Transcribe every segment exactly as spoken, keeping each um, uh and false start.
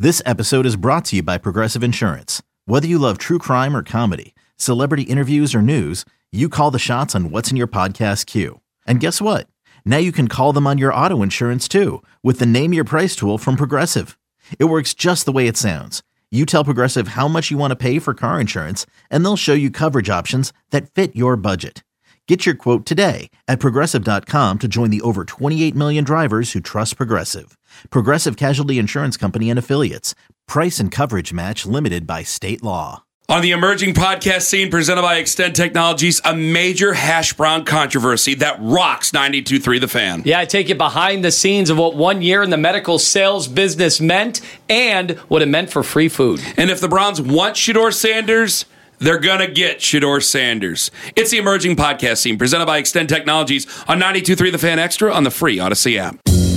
This episode is brought to you by Progressive Insurance. Whether you love true crime or comedy, celebrity interviews or news, you call the shots on what's in your podcast queue. And guess what? Now you can call them on your auto insurance too with the Name Your Price tool from Progressive. It works just the way it sounds. You tell Progressive how much you want to pay for car insurance, and they'll show you coverage options that fit your budget. Get your quote today at Progressive dot com to join the over twenty-eight million drivers who trust Progressive. Progressive Casualty Insurance Company and Affiliates. Price and coverage match limited by state law. On the emerging podcast scene presented by Extend Technologies, a major hash brown controversy that rocks ninety-two point three The Fan. Yeah, I take you behind the scenes of what one year in the medical sales business meant and what it meant for free food. And if the Browns want Shedeur Sanders, they're going to get Shedeur Sanders. It's the emerging podcast scene presented by Extend Technologies on ninety-two point three The Fan Extra on the free Odyssey app.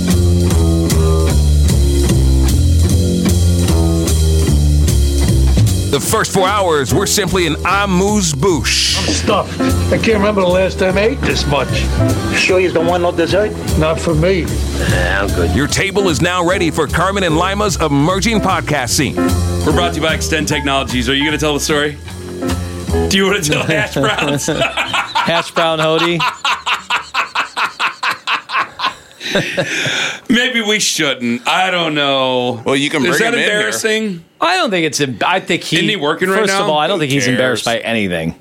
The first four hours were simply an amuse-bouche. I'm stuffed. I can't remember the last time I ate this much. Sure you don't want no dessert? Not for me. Nah, I'm good. Your table is now ready for Carmen and Lima's emerging podcast scene. We're brought to you by Extend Technologies. Are you going to tell the story? Do you want to tell hash browns? Hash brown hoodie. Maybe we shouldn't. I don't know. Well, you can bring Is that him in here. embarrassing? I don't think it's. em- I think he. Isn't he working right First now? of all, I don't Who think he's cares? embarrassed by anything.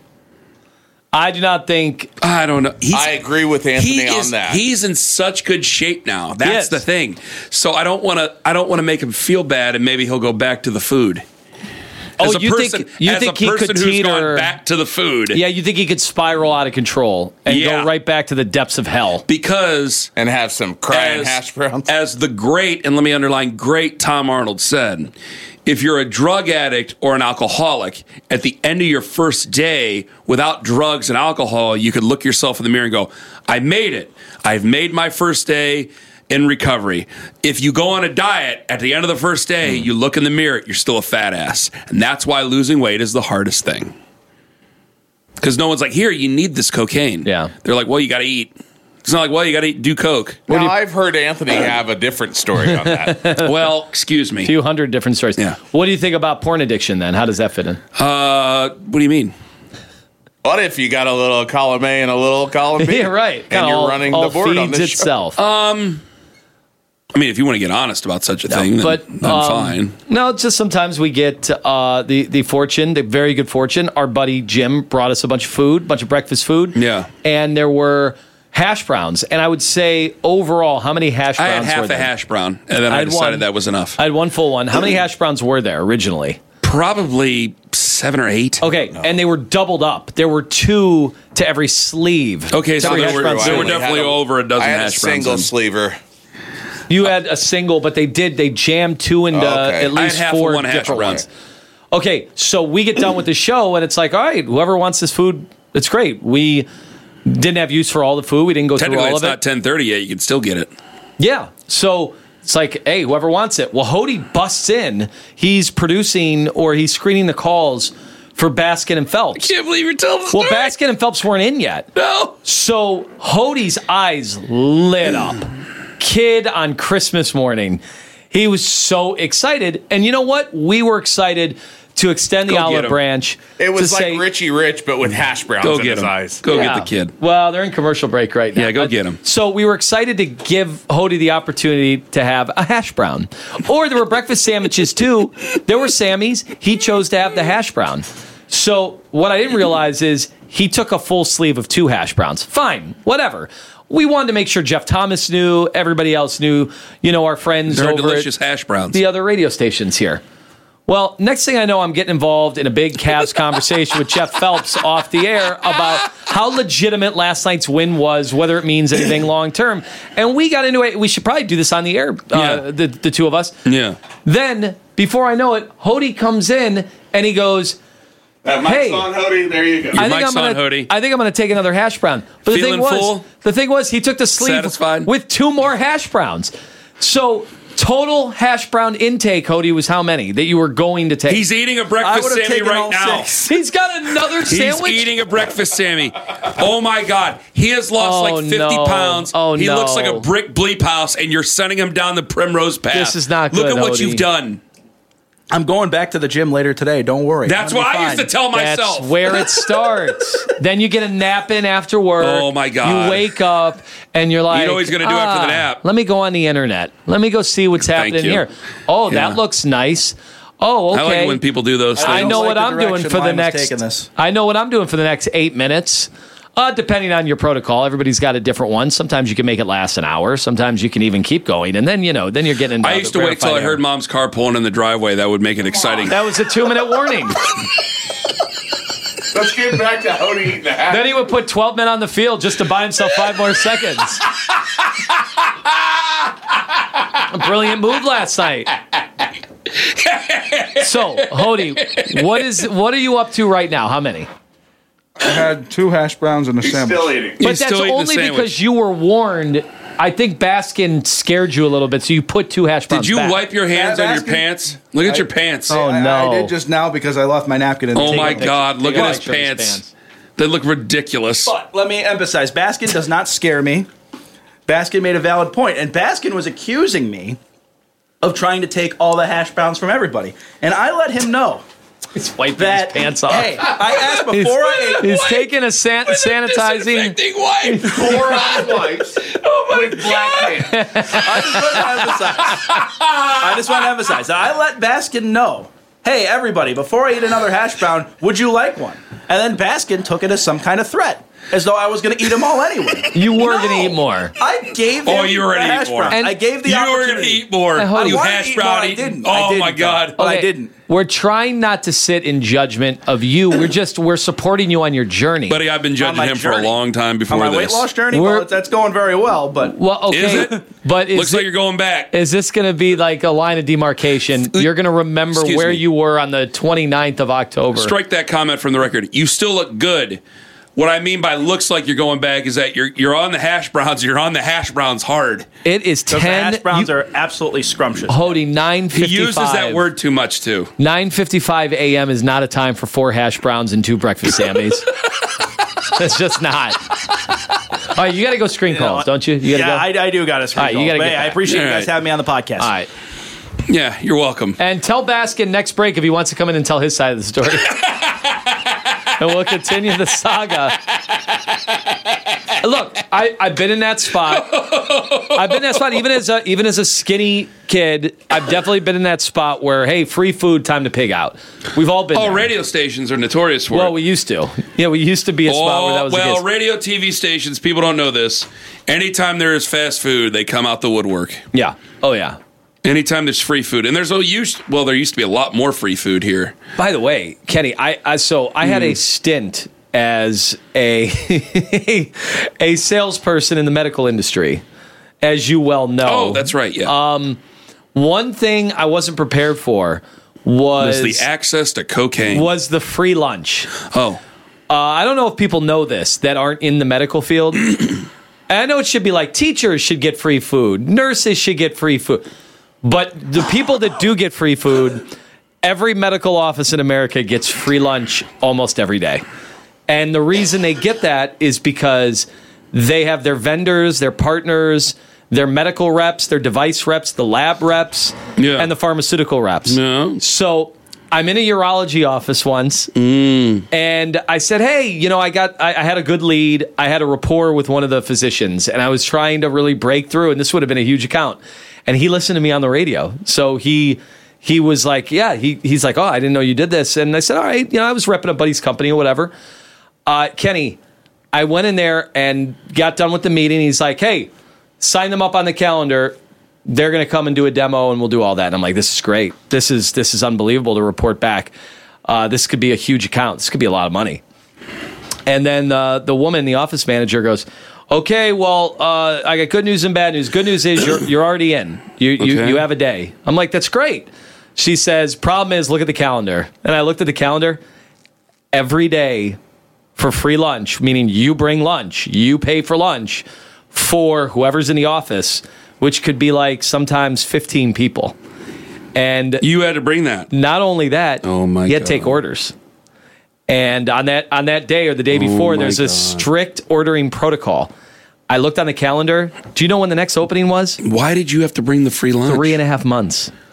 I do not think. I don't know. He's, I agree with Anthony he on is, that. He's in such good shape now. That's is. the thing. So I don't want to. I don't want to make him feel bad, and maybe he'll go back to the food. As Oh, a you person, think you as think a he person could who's teeter gone back to the food? Yeah, you think he could spiral out of control and Yeah. go right back to the depths of hell? Because and have some crying as, hash browns. as the great, and let me underline, great Tom Arnold said, if you're a drug addict or an alcoholic, at the end of your first day without drugs and alcohol, you could look yourself in the mirror and go, I made it. I've made my first day in recovery. If you go on a diet, at the end of the first day, you look in the mirror, you're still a fat ass. And that's why losing weight is the hardest thing. Because no one's like, here, you need this cocaine. Yeah. They're like, well, you got to eat. It's not like, well, you got to do coke. Now, I've heard Anthony have a different story on that. Well, excuse me. A few hundred different stories. Yeah. What do you think about porn addiction then? How does that fit in? Uh, what do you mean? What if you got a little column A and a little column B? Yeah, right. And Kinda you're all, running all the board on feeds this show? itself. Um, I mean, if you want to get honest about such a thing, but then, then um, fine. No, it's just sometimes we get uh, the the fortune, the very good fortune. Our buddy Jim brought us a bunch of food, a bunch of breakfast food. Yeah. And there were hash browns. And I would say overall, how many hash I browns had were half a there? hash brown, and then I, I had decided one. that was enough. I had one full one. How many hash browns were there originally? Probably seven or eight. Okay, and they were doubled up. There were two to every sleeve. Okay, To so every there hash were, brown there were sleeve. definitely had a- over a dozen I had a hash browns. single in. sleever. You had a single, but they did, they jammed two into Okay. at I had least half of four one hash different brown. ones. Okay, so we get done with the show, and it's like, all right, whoever wants this food, it's great. We didn't have use for all the food. We didn't go through Technically, all it's of not it. ten thirty yet. You can still get it. Yeah, so it's like, hey, whoever wants it. Well, Hody busts in. He's producing or he's screening the calls for Baskin and Phelps. Can't believe you're telling the story. Well, Baskin and Phelps weren't in yet. No. So Hody's eyes lit up. Kid on Christmas morning. He was so excited. And you know what? We were excited to extend the Go get olive him. branch. It was to like say, Richie Rich, but with hash browns Go in get his him. eyes. Go Yeah. get the kid. Well, they're in commercial break right now. Yeah, go get 'em. So we were excited to give Hody the opportunity to have a hash brown. Or there were breakfast sandwiches too. There were Sammy's. He chose to have the hash brown. So what I didn't realize is he took a full sleeve of two hash browns. Fine, whatever. We wanted to make sure Jeff Thomas knew, everybody else knew, you know, our friends They're over delicious at hash browns. the other radio stations here. Well, next thing I know, I'm getting involved in a big Cavs conversation with Jeff Phelps off the air about how legitimate last night's win was, whether it means anything long term. And we got into it. We should probably do this on the air, uh, Yeah. the, the two of us. Yeah. Then, before I know it, Hody comes in and he goes, That mic's Hey. on, Hody. There you go. I think, mic's I'm on, gonna, Hody. I think I'm going to take another hash brown. But the Feeling thing was, full? the thing was, he took the sleeve Satisfied? with two more hash browns. So total hash brown intake, Hody, was how many that you were going to take? He's eating a I breakfast would've Sammy taken right all now. six. He's got another He's sandwich. eating a breakfast Sammy. Oh my God. He has lost Oh, like fifty no. pounds. Oh, he no. looks like a brick bleep house, and you're sending him down the primrose path. This is not Look good, at what Hody. you've done. I'm going back to the gym later today. Don't worry. That's what I used to tell myself. That's where it starts. Then you get a nap in after work. Oh, my God. You wake up and you're like, You know he's gonna do ah, after the nap. Let me go on the internet. Let me go see what's Thank happening you. here. Oh, Yeah. that looks nice. Oh, okay. I like it when people do those things. I know like what the I'm doing direction for the Lima's next. taking this. I know what I'm doing for the next eight minutes. Uh, depending on your protocol, everybody's got a different one. Sometimes you can make it last an hour. Sometimes you can even keep going, and then you know, then you're getting. Into I used to wait till I heard Mom's car pulling in the driveway. That would make it exciting. That was a two minute warning. Let's get back to Hody eating the hat. Then he would put twelve men on the field just to buy himself five more seconds. A brilliant move last night. So, Hody, what is what are you up to right now? How many? I had two hash browns and a He's sandwich. still eating. But He's that's still eating the only sandwich. because you were warned. I think Baskin scared you a little bit, so you put two hash browns Did you back. wipe your hands on your Baskin- pants? Look at I- your pants. Oh, I, no. I did just now because I left my napkin in the Oh table. my God! Look Take a at his picture of his pants. pants. They look ridiculous. But let me emphasize, Baskin does not scare me. Baskin made a valid point, and Baskin was accusing me of trying to take all the hash browns from everybody. And I let him know He's wiping that, his pants off. hey, I asked he's, before I ate. he's taking a san- sanitizing. Disinfecting wipe. Four ounce wipes with black pants. I just want to emphasize. I just want to emphasize. I let Baskin know, hey, everybody, before I eat another hash brown, would you like one? And then Baskin took it as some kind of threat, as though I was going to eat them all anyway. You were No. going to eat more. I gave him Oh, you were the gonna eat hash more. brown. And I gave the You were opportunity. going to eat more. I You wanted to hash eat more, brown I eating. didn't. I Oh my didn't, God! But I didn't. We're trying not to sit in judgment of you. We're just we're supporting you on your journey. Buddy, I've been judging my him for a journey. long time before On my this. weight loss journey, We're- well, that's going very well, but well, okay, Is it? but is Looks it, like you're going back. is this going to be like a line of demarcation? You're going to remember Excuse where me. you were on the twenty-ninth of October. Strike that comment from the record. You still look good. What I mean by looks like you're going back is that you're you're on the hash browns. You're on the hash browns hard. It is the ten. hash browns you, are absolutely scrumptious. Hody nine He fifty-five. uses that word too much too. nine fifty-five a.m. is not a time for four hash browns and two breakfast Sammys. It's just not. All right, you got to go screen calls, don't you? You got to yeah, go. I, I do got to screen All right, you call. gotta But get hey, I back. appreciate you All guys right. having me on the podcast. All right. Yeah, you're welcome. And tell Baskin next break if he wants to come in and tell his side of the story. And we'll continue the saga. Look, I, I've been in that spot. I've been in that spot even as a even as a skinny kid. I've definitely been in that spot where, hey, free food, time to pig out. We've all been Oh, there. radio stations are notorious for Well, it. we used to. Yeah, we used to be a spot where that was well, the case. radio T V stations, people don't know this. Anytime there is fast food, they come out the woodwork. Yeah. Oh, yeah. Anytime there's free food, and there's a used well, there used to be a lot more free food here. By the way, Kenny, I, I so I had a stint as a a salesperson in the medical industry, as you well know. Oh, that's right. Yeah, One thing I wasn't prepared for was there's the access to cocaine. was the free lunch. Oh, Uh, I don't know if people know this that aren't in the medical field. And I know it should be like teachers should get free food, nurses should get free food. But the people that do get free food, every medical office in America gets free lunch almost every day. And the reason they get that is because they have their vendors, their partners, their medical reps, their device reps, the lab reps, Yeah. and the pharmaceutical reps. No. So I'm in a urology office once, and I said, "Hey, you know, I got, I, I had a good lead. I had a rapport with one of the physicians, and I was trying to really break through. And this would have been a huge account. And he listened to me on the radio, so he he was like, yeah, he he's like, oh, I didn't know you did this. And I said, all right, you know, I was repping a buddy's company or whatever. Uh, Kenny, I went in there and got done with the meeting. He's like, hey, sign them up on the calendar. They're going to come and do a demo, and we'll do all that. And I'm like, this is great. This is this is unbelievable to report back. Uh, this could be a huge account. This could be a lot of money. And then uh, the woman, the office manager, goes, okay, well, uh, I got good news and bad news. Good news is you're you're already in. You you, Okay. you have a day. I'm like, that's great. She says, problem is, look at the calendar. And I looked at the calendar. Every day for free lunch, meaning you bring lunch, you pay for lunch for whoever's in the office, which could be like sometimes fifteen people. And you had to bring that. not only that, Oh, my you had to take God. orders. And on that on that day or the day before, Oh, my there's a God. strict ordering protocol. I looked on the calendar. Do you know when the next opening was? Why did you have to bring the free lunch? Three and a half months.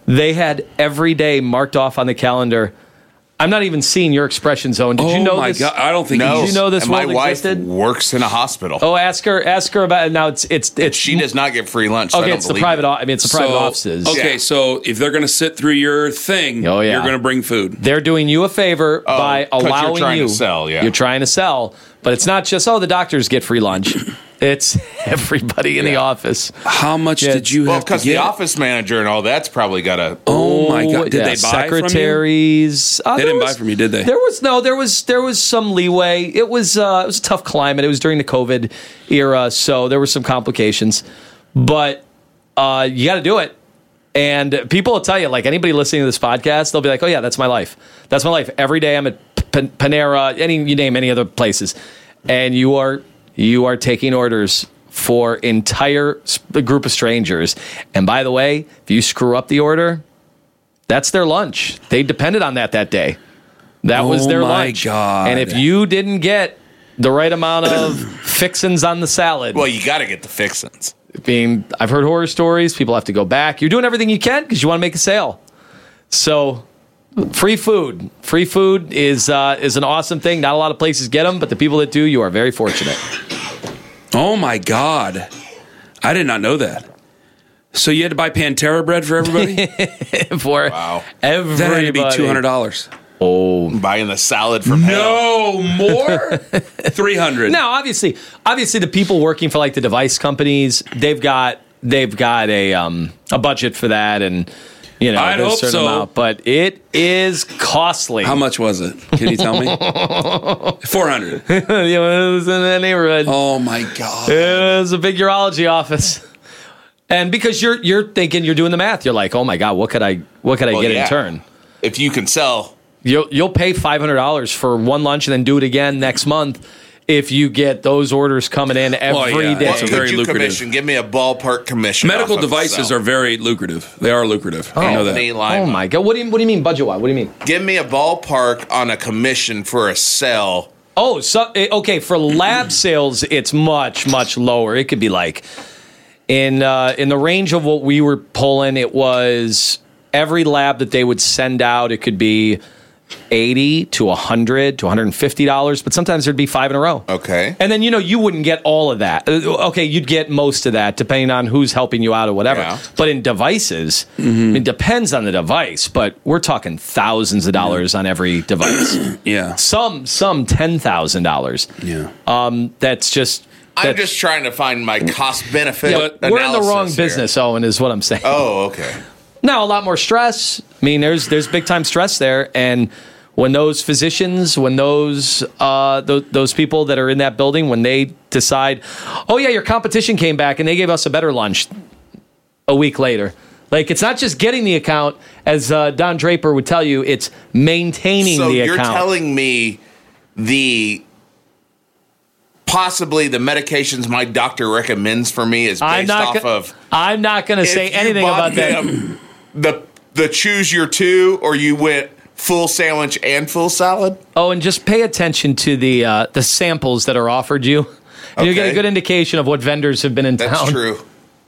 they had every day marked off on the calendar. I'm not even seeing your expression zone. Did oh you know my this? God. I don't think No. Did you know this and world my wife existed? works in a hospital. Oh, ask her. Ask her about it. Now it's it's it's. She does not get free lunch. so I Okay, don't it's the believe private. it. o- I mean, it's the private so, offices. Okay, Yeah. so if they're going to sit through your thing, Oh, yeah. you're going to bring food. They're doing you a favor Oh, by 'cause you're allowing trying to you. sell, yeah. You're trying to sell, but it's not just oh the doctors get free lunch. It's everybody in the Yeah. office. How much Yeah, did you Well, have to because get? the office manager and all that's probably got a. oh my God! Did yeah, they buy secretaries? Uh, They there didn't buy was- from you, did they? There was no. There was there was some leeway. It was uh, it was a tough climate. It was during the COVID era, so there were some complications. But uh, you got to do it. And people will tell you, like anybody listening to this podcast, they'll be like, "Oh yeah, that's my life. That's my life. Every day I'm at P- Panera, any you name any other places, and you are you are taking orders for entire sp- group of strangers. And by the way, if you screw up the order, that's their lunch. They depended on that that day. That was Oh their my lunch. God. And if you didn't get the right amount of fixins on the salad, Well, you got to get the fixins. being I've heard horror stories. People have to go back. You're doing everything you can because you want to make a sale. So free food, free food is uh, is an awesome thing. Not a lot of places get them, but the people that do, you are very fortunate. Oh my God! I did not know that. So you had to buy Pantera bread for everybody? For Wow. everybody. That had to be two hundred dollars. Oh. Buying the salad from hell. No more. Three hundred. Now, obviously, obviously, the people working for like the device companies, they've got they've got a um, a budget for that, and you know, I'd there's a hope certain so. amount, but it is costly. How much was it? Can you tell me? Four hundred. You know, it was in that neighborhood. Oh my God! It was a big urology office. And because you're you're thinking, you're doing the math, you're like, oh my God, what could I what could I Well, get yeah. in turn? If you can sell. You'll you'll pay five hundred dollars for one lunch and then do it again next month if you get those orders coming in every day. Well, yeah, What It's could very you lucrative. commission? Give me a ballpark commission. Medical off of devices sell. are very lucrative. They are lucrative. I know that. Anthony Lima. Oh my God, what do you what do you mean budget wise? What do you mean? Give me a ballpark on a commission for a sell. Oh, so eh, okay, for lab sales, it's much much lower. It could be like in uh, in the range of what we were pulling. It was every lab that they would send out. It could be eighty to a hundred to one hundred and fifty dollars, but sometimes there'd be five in a row. Okay. And then you know you wouldn't get all of that. Uh, Okay, you'd get most of that depending on who's helping you out or whatever. Yeah. But in devices, it depends on the device. But we're talking thousands of dollars on every device. Yeah. Some some ten thousand dollars. Yeah. Um, that's just. I'm that's- just trying to find my cost benefit. yeah, we're in the wrong business, Owen, is what I'm saying. Oh, okay. Now, a lot more stress. I mean, there's there's big time stress there, and when those physicians, when those uh, th- those people that are in that building, when they decide, oh yeah, your competition came back and they gave us a better lunch a week later. Like, it's not just getting the account, as uh, Don Draper would tell you, it's maintaining So the you're account. telling me the possibly the medications my doctor recommends for me is I'm based not off go- of I'm not going to say if you anything bought about that. them the the choose your two, or you went full sandwich and full salad. Oh, and just pay attention to the uh, the samples that are offered you. And you'll get a Okay. good indication of what vendors have been in That's town. true.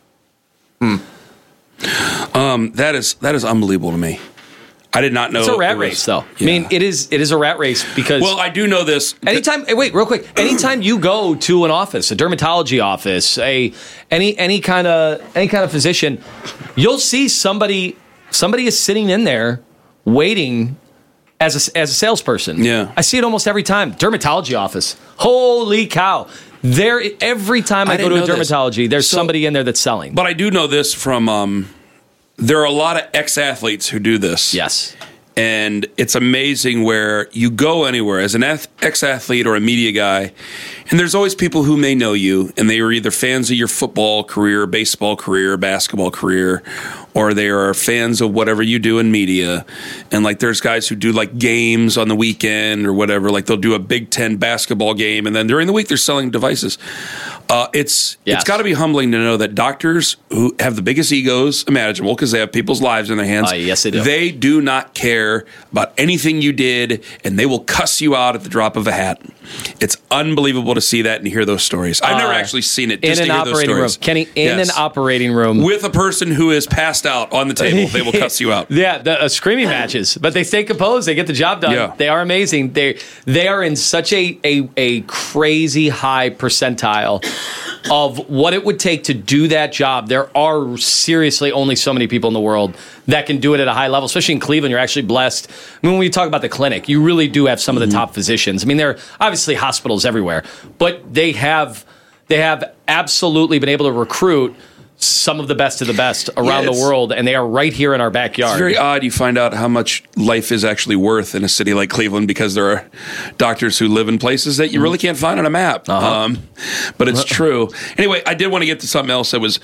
Um, that is that is unbelievable to me. I did not know It's a rat it was- race, though. I Yeah. mean, it is it is a rat race because Well, I do know this. anytime. hey, Wait, real quick. Anytime you go to an office, a dermatology office, a any any kind of any kind of physician, you'll see somebody somebody is sitting in there waiting as a, as a salesperson. Yeah. I see it almost every time. Dermatology office. Holy cow! There every time I, I go to a didn't know this. dermatology, there's So- somebody in there that's selling. But I do know this from. Um, there are a lot of ex-athletes who do this. yes. And it's amazing where you go anywhere as an ath- ex-athlete or a media guy, and there's always people who may know you, and they are either fans of your football career, baseball career, basketball career, or they are fans of whatever you do in media. And like there's guys who do like games on the weekend or whatever, like they'll do a Big Ten basketball game, and then during the week they're selling devices. Uh, it's Yes. it's got to be humbling to know that doctors who have the biggest egos imaginable because they have people's lives in their hands. Uh, yes, they do. They do not care about anything you did, and they will cuss you out at the drop of a hat. It's unbelievable to see that and hear those stories. I've never Uh, actually seen it. In Just an to hear those operating room, stories. Kenny. In Yes. an operating room. with a person who is passed out on the table, they will cuss you out. Yeah, the uh, screaming matches, but they stay composed. They get the job done. Yeah. They are amazing. They they are in such a, a a crazy high percentile of what it would take to do that job. There are seriously only so many people in the world that can do it at a high level, especially in Cleveland. You're actually blessed. I mean, when we talk about the clinic, you really do have some of the top physicians. I mean, there are obviously hospitals everywhere, but they have they have absolutely been able to recruit some of the best of the best around Yeah, the world, and they are right here in our backyard. It's very odd you find out how much life is actually worth in a city like Cleveland because there are doctors who live in places that you really can't find on a map. Uh-huh. Um, but it's true. Anyway, I did want to get to something else that was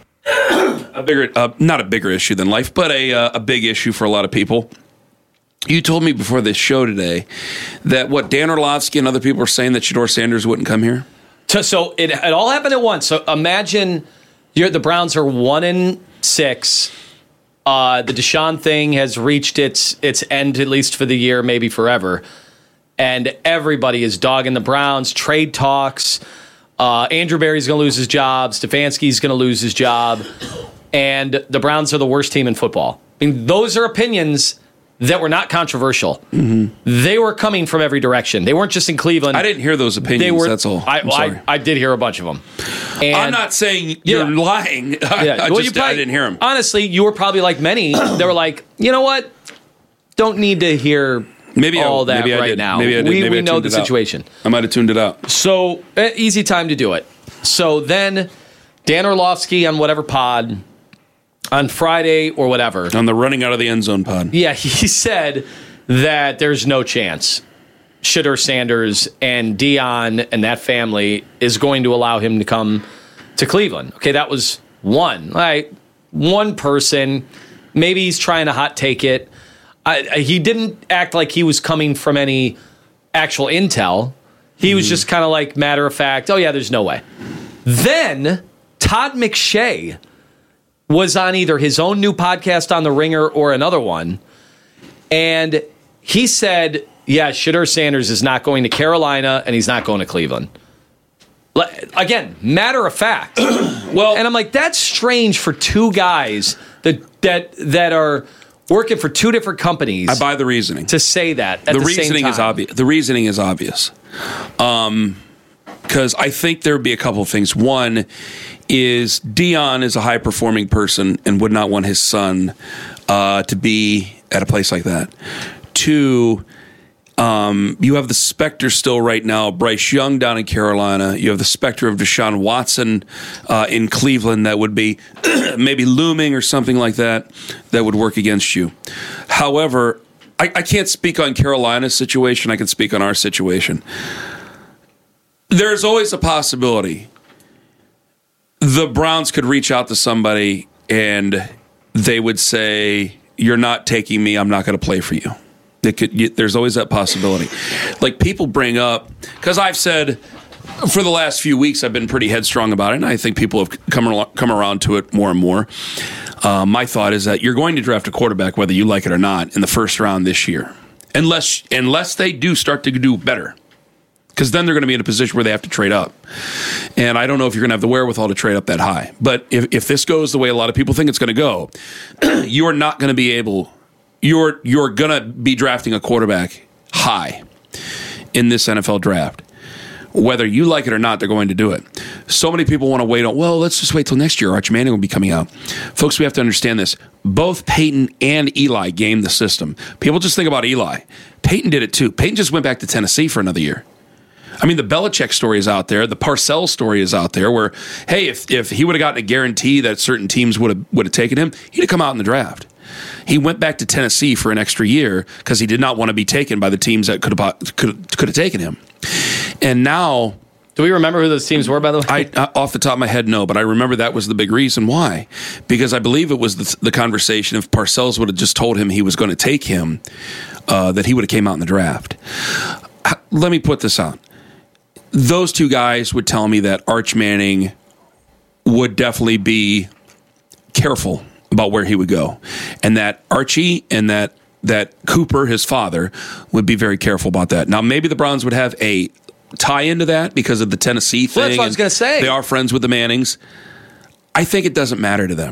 a bigger, uh, not a bigger issue than life, but a, uh, a big issue for a lot of people. You told me before this show today that what Dan Orlovsky and other people were saying that Shedeur Sanders wouldn't come here. So, so it, it all happened at once. So imagine you're, the Browns are one in six. Uh, the Deshaun thing has reached its its end, at least for the year, maybe forever. And everybody is dogging the Browns. Trade talks. Uh, Andrew Berry's going to lose his job. Stefanski's going to lose his job. And the Browns are the worst team in football. I mean, those are opinions that were not controversial. Mm-hmm. They were coming from every direction. They weren't just in Cleveland. I didn't hear those opinions, they were, that's all. I, I'm sorry. I, I did hear a bunch of them. And I'm not saying you're yeah. lying. I, Yeah. I, Well, just, you probably, I didn't hear them. Honestly, you were probably like many that were like, you know what? Don't need to hear Maybe all I, that maybe I right did. now. Maybe I did. We, maybe we I know tuned the it out. situation. I might have tuned it out. So, uh, easy time to do it. So then, Dan Orlovsky on whatever pod, on Friday or whatever. On the running out of the end zone pod. Yeah, he said that there's no chance Shedeur Sanders and Dion and that family is going to allow him to come to Cleveland. Okay, that was one. Right? One person. Maybe he's trying to hot take it. I, he didn't act like he was coming from any actual intel. He was just kind of like matter of fact, oh yeah, there's no way. Then Todd McShay was on either his own new podcast on The Ringer or another one, and he said, yeah, Shedeur Sanders is not going to Carolina and he's not going to Cleveland. Again, matter of fact. Well, and I'm like, that's strange for two guys that that that are working for two different companies. I buy the reasoning. To say that at the, the reasoning same time. is obvious. The reasoning is obvious. Um, because I think there would be a couple of things. One is Dion is a high performing person and would not want his son uh, to be at a place like that. Two, um, you have the specter still right now, Bryce Young down in Carolina. You have the specter of Deshaun Watson uh, in Cleveland that would be maybe looming or something like that that would work against you. However, I, I can't speak on Carolina's situation. I can speak on our situation. There's always a possibility the Browns could reach out to somebody and they would say, you're not taking me, I'm not going to play for you. They could, you, there's always that possibility. Like people bring up, because I've said for the last few weeks I've been pretty headstrong about it, and I think people have come, al- come around to it more and more. Uh, my thought is that you're going to draft a quarterback whether you like it or not in the first round this year. Unless, unless they do start to do better. Because then they're going to be in a position where they have to trade up. And I don't know if you're going to have the wherewithal to trade up that high. But if, if this goes the way a lot of people think it's going to go, you are not going to be able, you're, you're going to be drafting a quarterback high in this N F L draft. Whether you like it or not, they're going to do it. So many people want to wait on, well, let's just wait till next year. Arch Manning will be coming out. Folks, we have to understand this. Both Peyton and Eli gamed the system. People just think about Eli. Peyton did it too. Peyton just went back to Tennessee for another year. I mean, the Belichick story is out there. The Parcells story is out there where, hey, if, if he would have gotten a guarantee that certain teams would have would have taken him, he'd have come out in the draft. He went back to Tennessee for an extra year because he did not want to be taken by the teams that could have could could have taken him. And now, do we remember who those teams were, by the way? I, uh, off the top of my head, no, but I remember that was the big reason why. Because I believe it was the, the conversation if Parcells would have just told him he was going to take him, uh, that he would have came out in the draft. Let me put this out. Those two guys would tell me that Arch Manning would definitely be careful about where he would go. And that Archie and that that Cooper, his father, would be very careful about that. Now, maybe the Browns would have a tie into that because of the Tennessee thing. Well, that's what I was going to say. They are friends with the Mannings. I think it doesn't matter to them.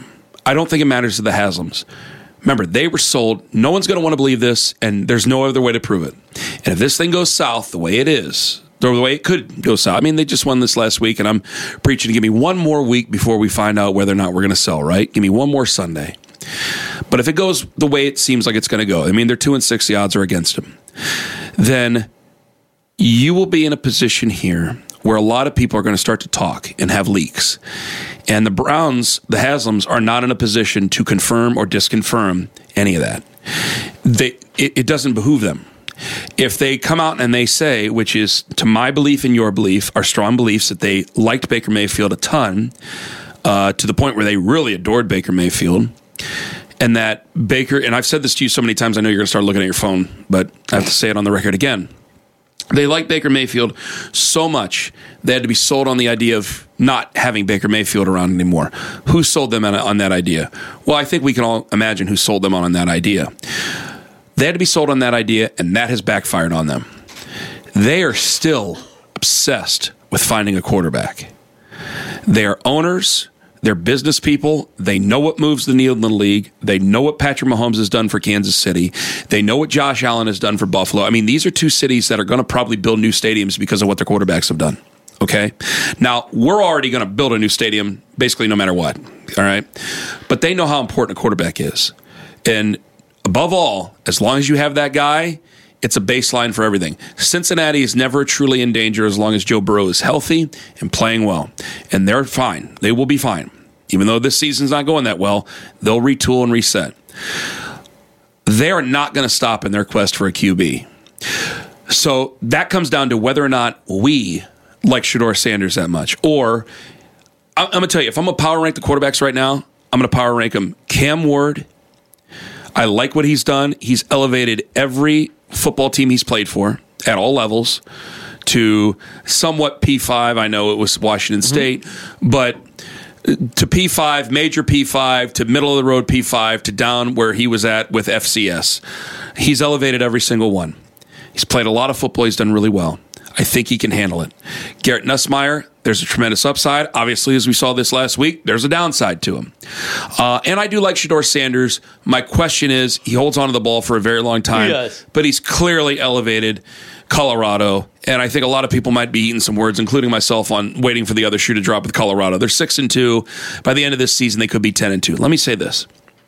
I don't think it matters to the Haslams. Remember, they were sold. No one's going to want to believe this, and there's no other way to prove it. And if this thing goes south the way it is, or the way it could go south, I mean, they just won this last week, and I'm preaching to give me one more week before we find out whether or not we're going to sell, right? Give me one more Sunday. But if it goes the way it seems like it's going to go, I mean, they're two and six, the odds are against them, then you will be in a position here where a lot of people are going to start to talk and have leaks. And the Browns, the Haslams, are not in a position to confirm or disconfirm any of that. They, it, it doesn't behoove them. If they come out and they say, which is to my belief and your belief, our strong beliefs that they liked Baker Mayfield a ton, uh, to the point where they really adored Baker Mayfield, and that Baker, and I've said this to you so many times, I know you're going to start looking at your phone, but I have to say it on the record again. They like Baker Mayfield so much, they had to be sold on the idea of not having Baker Mayfield around anymore. Who sold them on, on that idea? Well, I think we can all imagine who sold them on, on that idea. They had to be sold on that idea, and that has backfired on them. They are still obsessed with finding a quarterback. They are owners. They're business people. They know what moves the needle in the league. They know what Patrick Mahomes has done for Kansas City. They know what Josh Allen has done for Buffalo. I mean, these are two cities that are going to probably build new stadiums because of what their quarterbacks have done. Okay? Now, we're already going to build a new stadium basically no matter what. All right? But they know how important a quarterback is. And above all, as long as you have that guy, it's a baseline for everything. Cincinnati is never truly in danger as long as Joe Burrow is healthy and playing well. And they're fine. They will be fine. Even though this season's not going that well, they'll retool and reset. They are not going to stop in their quest for a Q B. So that comes down to whether or not we like Shedeur Sanders that much. Or, I'm going to tell you, if I'm going to power rank the quarterbacks right now, I'm going to power rank them. Cam Ward, I like what he's done. He's elevated every football team he's played for at all levels to somewhat P five. I know it was Washington State, mm-hmm. but to P five, major P five, to middle of the road P five, to down where he was at with F C S. He's elevated every single one. He's played a lot of football. He's done really well. I think he can handle it. Garrett Nussmeier, there's a tremendous upside. Obviously, as we saw this last week, there's a downside to him. Uh, and I do like Shedeur Sanders. My question is, he holds onto the ball for a very long time, he does. But he's clearly elevated Colorado. And I think a lot of people might be eating some words, including myself, on waiting for the other shoe to drop with Colorado. They're six and two. By the end of this season, they could be ten and two. Let me say this.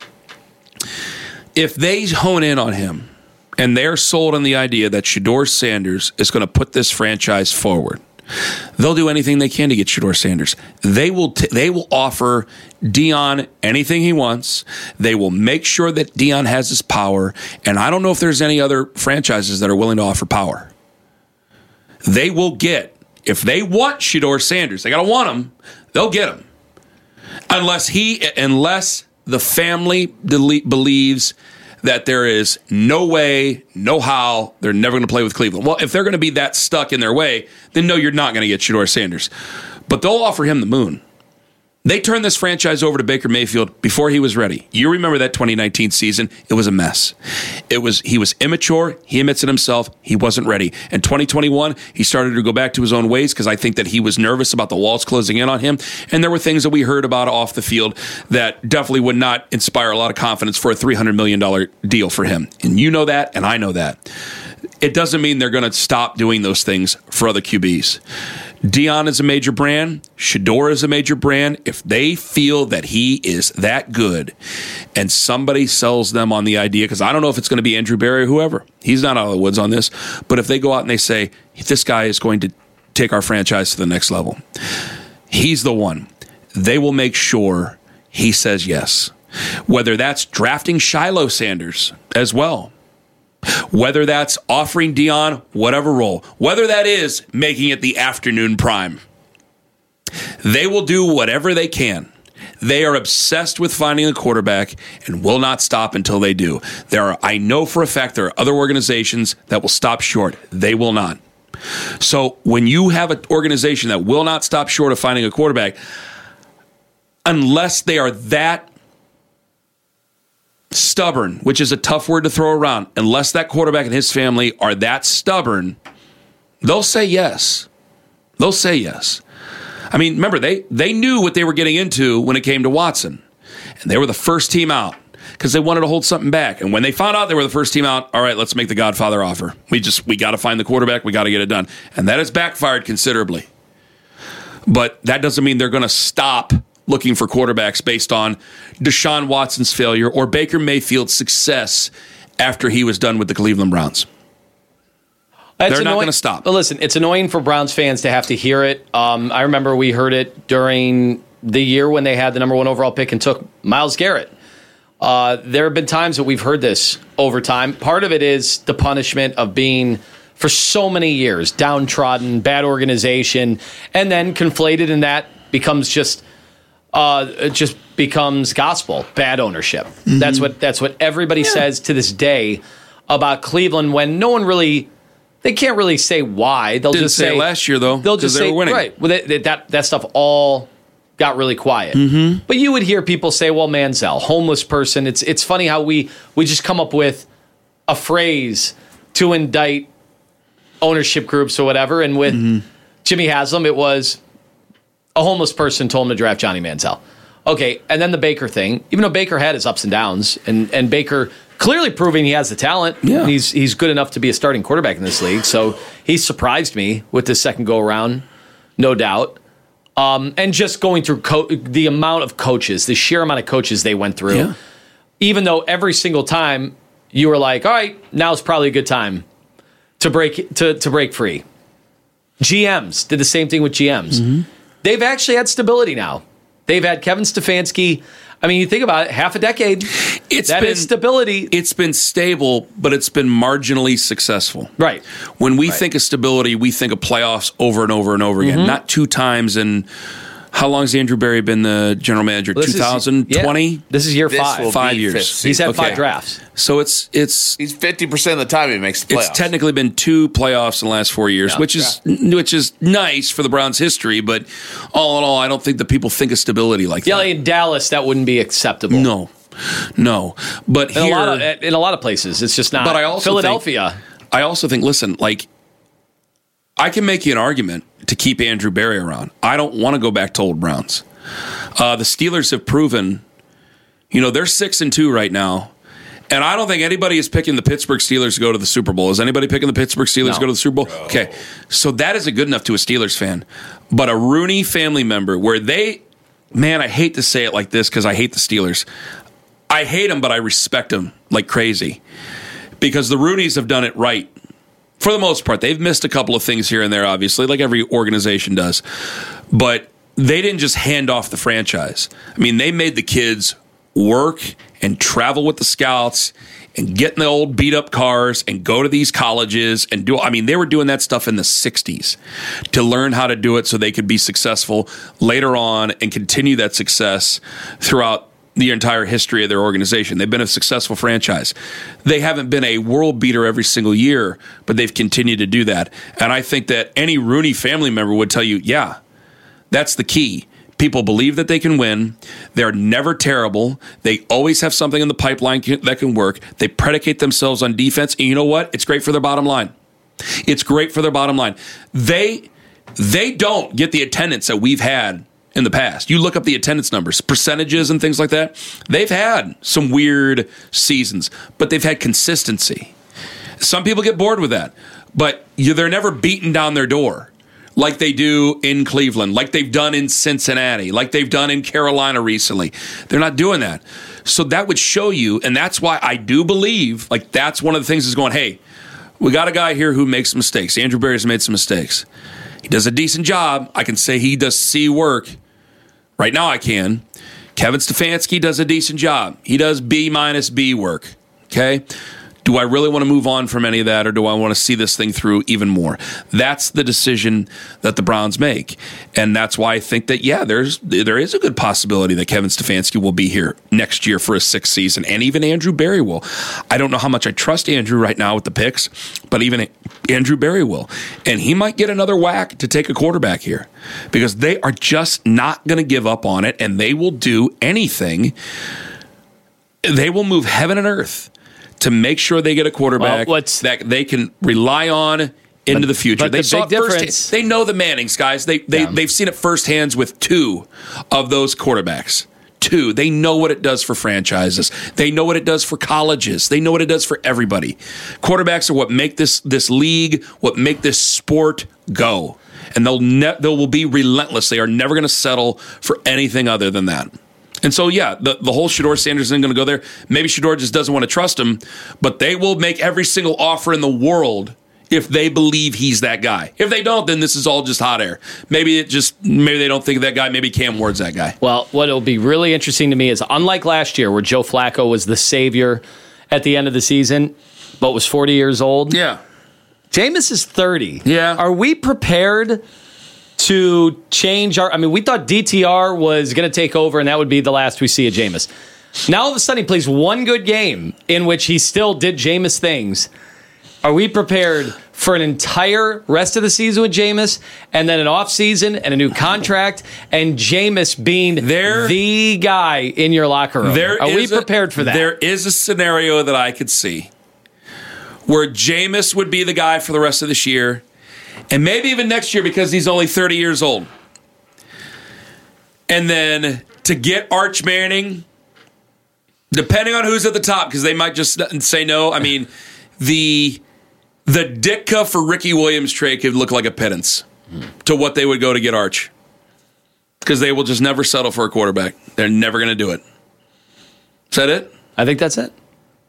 If they hone in on him, and they're sold on the idea that Shedeur Sanders is going to put this franchise forward, they'll do anything they can to get Shedeur Sanders. They will t- they will offer Deion anything he wants. They will make sure that Deion has his power. And I don't know if there's any other franchises that are willing to offer power. They will get, if they want Shedeur Sanders, they got to want him, they'll get him. Unless he, unless the family dele- believes that there is no way, no how, they're never going to play with Cleveland. Well, if they're going to be that stuck in their way, then no, you're not going to get Shedeur Sanders. But they'll offer him the moon. They turned this franchise over to Baker Mayfield before he was ready. You remember that twenty nineteen season? It was a mess. It was he was immature. He admits it himself. He wasn't ready. In twenty twenty-one, he started to go back to his own ways because I think that he was nervous about the walls closing in on him. And there were things that we heard about off the field that definitely would not inspire a lot of confidence for a three hundred million dollars deal for him. And you know that, and I know that. It doesn't mean they're going to stop doing those things for other Q Bs. Deion is a major brand. Shedeur is a major brand. If they feel that he is that good and somebody sells them on the idea, because I don't know if it's going to be Andrew Berry or whoever. He's not out of the woods on this. But if they go out and they say, this guy is going to take our franchise to the next level, he's the one. They will make sure he says yes. Whether that's drafting Shiloh Sanders as well. Whether that's offering Deion whatever role, whether that is making it the afternoon prime, they will do whatever they can. They are obsessed with finding a quarterback and will not stop until they do. There are, I know for a fact, there are other organizations that will stop short. They will not. So when you have an organization that will not stop short of finding a quarterback, unless they are that stubborn, which is a tough word to throw around, unless that quarterback and his family are that stubborn, they'll say yes. They'll say yes. I mean, remember, they, they knew what they were getting into when it came to Watson. and they were the first team out because they wanted to hold something back. And when they found out they were the first team out, all right, let's make the Godfather offer. We just we got to find the quarterback. We got to get it done, and that has backfired considerably. But that doesn't mean they're going to stop looking for quarterbacks based on Deshaun Watson's failure or Baker Mayfield's success after he was done with the Cleveland Browns. It's They're not annoying- going to stop. But listen, it's annoying for Browns fans to have to hear it. Um, I remember we heard it during the year when they had the number one overall pick and took Myles Garrett. Uh, there have been times that we've heard this over time. Part of it is the punishment of being, for so many years, downtrodden, bad organization, and then conflated, and that becomes just uh, it just becomes gospel, bad ownership. Mm-hmm. That's what that's what everybody yeah. says to this day about Cleveland when no one really. They can't really say why. They'll Didn't just say say it last year though. They'll just they say were winning. Right. Well, that, that that stuff all got really quiet. Mm-hmm. But you would hear people say, "Well, Manziel, homeless person." It's it's funny how we we just come up with a phrase to indict ownership groups or whatever. And with mm-hmm. Jimmy Haslam, it was a homeless person told him to draft Johnny Manziel. Okay, and then the Baker thing. Even though Baker had his ups and downs, and and Baker. Clearly proving he has the talent. Yeah. He's he's good enough to be a starting quarterback in this league. So he surprised me with this second go around, no doubt. Um, and just going through co- the amount of coaches, the sheer amount of coaches they went through. Yeah. Even though every single time you were like, all right, now's probably a good time to break to, to break free. G Ms did the same thing with G Ms. Mm-hmm. They've actually had stability now. They've had Kevin Stefanski. I mean, you think about it, half a decade. It's that been, is stability. It's been stable, but it's been marginally successful. Right. When we right. think of stability, we think of playoffs over and over and over again. Mm-hmm. Not two times in, how long has Andrew Berry been the general manager? Well, twenty twenty? Yeah. This is year This five. will Five be years. fifth He's had Okay. five drafts. So it's it's He's fifty percent of the time he makes the playoffs. it's technically been two playoffs in the last four years, Yeah. which is which is nice for the Browns' history. But all in all, I don't think that people think of stability like Yeah, that. in Dallas, that wouldn't be acceptable. No, no. But In, here, a lot of, in a lot of places, it's just not. But I also Philadelphia. Think, I also think, listen, like, I can make you an argument to keep Andrew Berry around. I don't want to go back to old Browns. Uh, the Steelers have proven, you know, they're six and two right now. And I don't think anybody is picking the Pittsburgh Steelers to go to the Super Bowl. Is anybody picking the Pittsburgh Steelers No. to go to the Super Bowl? No. Okay. So that isn't good enough to a Steelers fan. But a Rooney family member where they, man, I hate to say it like this because I hate the Steelers. I hate them, but I respect them like crazy. Because the Rooneys have done it right. For the most part. They've missed a couple of things here and there, obviously, like every organization does. But they didn't just hand off the franchise. I mean, they made the kids work and travel with the scouts and get in the old beat-up cars and go to these colleges and do. I mean, they were doing that stuff in the sixties to learn how to do it so they could be successful later on and continue that success throughout the entire history of their organization. They've been a successful franchise. They haven't been a world beater every single year, but they've continued to do that. And I think that any Rooney family member would tell you, yeah, that's the key. People believe that they can win. They're never terrible. They always have something in the pipeline that can work. They predicate themselves on defense. And you know what? It's great for their bottom line. It's great for their bottom line. They they don't get the attendance that we've had in the past. You look up the attendance numbers, percentages and things like that. They've had some weird seasons, but they've had consistency. Some people get bored with that, but you, they're never beating down their door like they do in Cleveland, like they've done in Cincinnati, like they've done in Carolina recently. They're not doing that. So that would show you, and that's why I do believe, like that's one of the things is going, hey, we got a guy here who makes mistakes. Andrew Berry's made some mistakes. He does a decent job. I can say he does C work. Right now I can. Kevin Stefanski does a decent job. He does B minus B work. Okay? Do I really want to move on from any of that, or do I want to see this thing through even more? That's the decision that the Browns make. And that's why I think that, yeah, there's there is a good possibility that Kevin Stefanski will be here next year for a sixth season, and even Andrew Berry will. I don't know how much I trust Andrew right now with the picks, but even Andrew Berry will. And he might get another whack to take a quarterback here because they are just not going to give up on it, and they will do anything. They will move heaven and earth to make sure they get a quarterback well, that they can rely on into but, the future. But they the saw big it difference. first. They know the Mannings, guys. They they Yeah. they've seen it firsthand with two of those quarterbacks. too. They know what it does for franchises. They know what it does for colleges. They know what it does for everybody. Quarterbacks are what make this this league, what make this sport go. And they'll ne- they will be relentless. They are never going to settle for anything other than that. And so, yeah, the, the whole Shedeur Sanders isn't going to go there. Maybe Shedeur just doesn't want to trust him, but they will make every single offer in the world if they believe he's that guy. If they don't, then this is all just hot air. Maybe it just maybe they don't think of that guy. Maybe Cam Ward's that guy. Well, what will be really interesting to me is, unlike last year where Joe Flacco was the savior at the end of the season, but was forty years old. Yeah. Jameis is thirty. Yeah. Are we prepared to change our... I mean, we thought D T R was going to take over and that would be the last we see of Jameis. Now, all of a sudden, he plays one good game in which he still did Jameis things. Are we prepared for an entire rest of the season with Jameis and then an off season and a new contract and Jameis being there, the guy in your locker room? There Are we is a- prepared for that? There is a scenario that I could see where Jameis would be the guy for the rest of this year and maybe even next year because he's only thirty years old. And then to get Arch Manning, depending on who's at the top, because they might just say no. I mean, the the Ditka for Ricky Williams trade could look like a pittance to what they would go to get Arch. Because they will just never settle for a quarterback. They're never going to do it. Is that it? I think that's it.